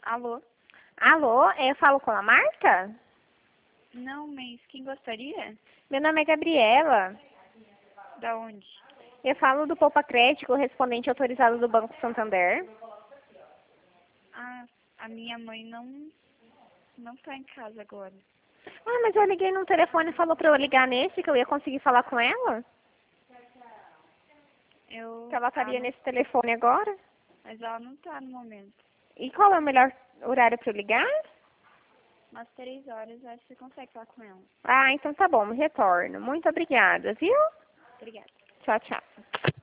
Alô? Alô, eu falo com a Marta? Não, mas quem gostaria? Meu nome é Gabriela. Da onde? Eu falo do Poupa Crédito, correspondente autorizado do Banco Santander. Ah, a minha mãe não tá em casa agora. Ah, mas eu liguei no telefone e falou pra eu ligar nesse, que eu ia conseguir falar com ela. Que ela estaria nesse telefone agora. Mas ela não tá no momento. E qual é o melhor horário pra eu ligar? Umas 3 horas, acho que você consegue falar com ela. Ah, então tá bom, me retorno. Muito obrigada, viu? Obrigada. Tchau, tchau.